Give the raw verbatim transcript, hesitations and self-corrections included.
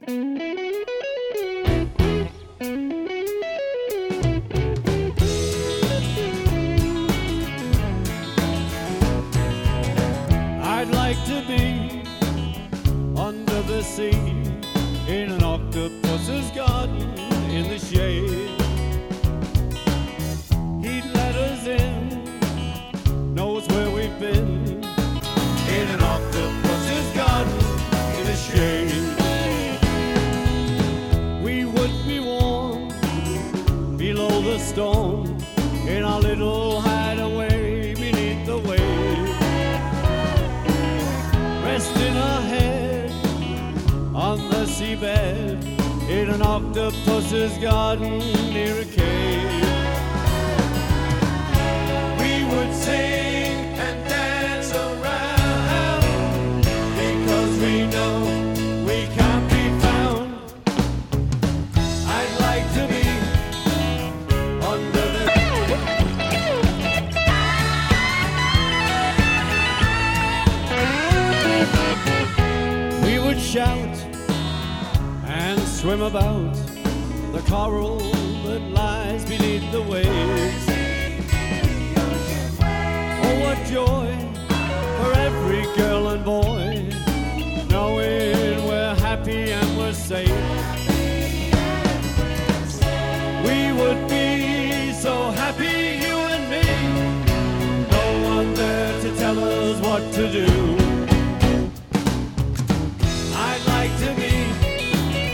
I'd like to be under the sea in an octopus's garden in the shade. He'd let us in, knows where we've been, in an octopus's garden in the shade. We would be warm below the storm in our little hideaway beneath the waves, resting our head on the seabed in an octopus's garden near a cave. We would sing and dance around because we know we can't be found. I'd like to be under the We would shout and swim about the coral that lies beneath the waves. Oh, what joy for every girl and boy, knowing we're happy and we're safe. We would be so happy, you and me, no one there to tell us what to do.